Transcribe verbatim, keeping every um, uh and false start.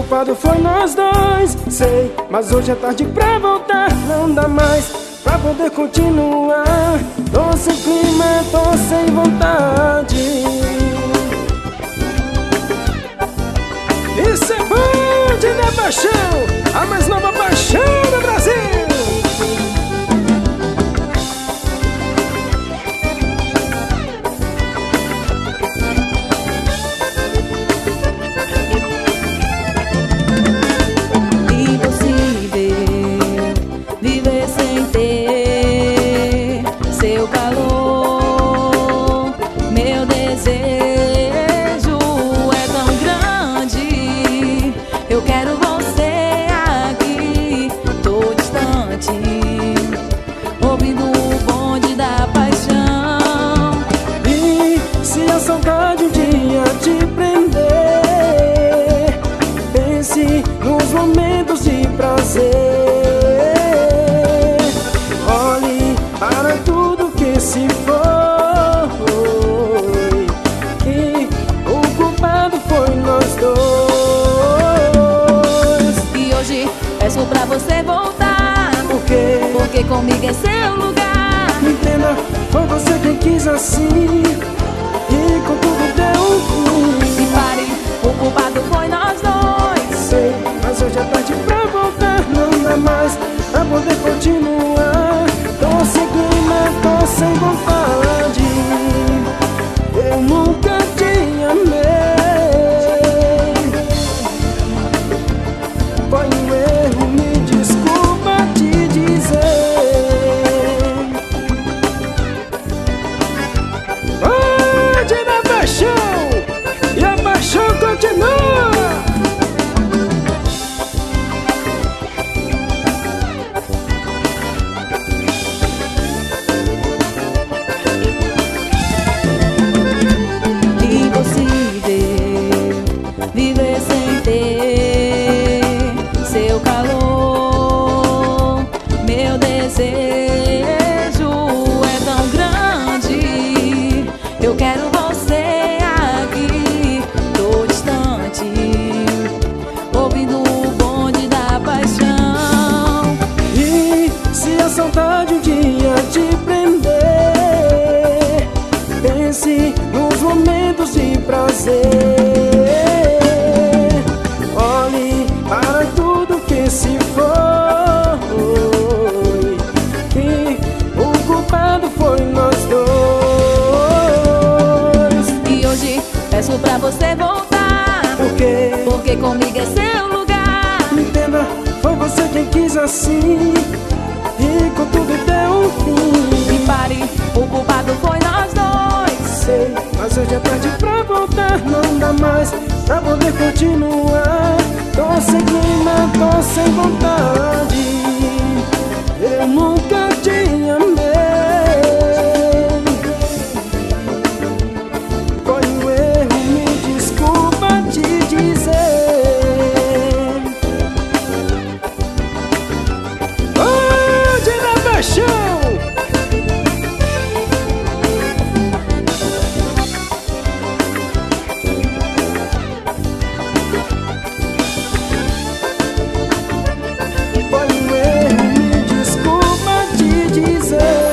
culpado foi nós dois. Sei, mas hoje é tarde pra voltar. Não dá mais pra poder continuar. Tô sem clima, tô sem vontade. Isso é Band da Paixão, a mais nova paixão do Brasil. Seu calor, meu desejo é tão grande. Eu quero você aqui, tô distante, ouvindo o bonde da paixão. E se a saudade um dia te prender, pense nos momentos de prazer. Para tudo que se foi, que o culpado foi nós dois. E hoje peço pra você voltar. Por quê? Porque comigo é seu lugar. Me entenda, foi você quem quis assim, e com tudo deu um fim. E pare, o culpado foi nós dois. Sei, mas hoje é tarde pra voltar. Não dá mais pra poder continuar. Tô sem clima, tô sem vontade. Eu nunca te amei. Foi um erro, me desculpa te dizer. Band da Paixão, e a paixão continua. Viver sem ter seu calor, meu desejo é tão grande. Eu quero você aqui, tô distante, ouvindo o bonde da paixão. E se a saudade um dia te prender, pense nos momentos de prazer. Olhe para tudo que se foi, que o culpado foi nós dois. E hoje peço pra você voltar. Por quê? Porque comigo é seu lugar. Me entenda, foi você quem quis assim, e com tudo deu um fim. E pare, o culpado foi nós dois. Sei, mas hoje é tarde pra voltar. Não dá mais pra poder continuar. Tô sem clima, tô sem vontade. Eu nunca te amei. Foi um erro, me desculpa te dizer. Band da Paixão. Foi um erro, me desculpa te dizer.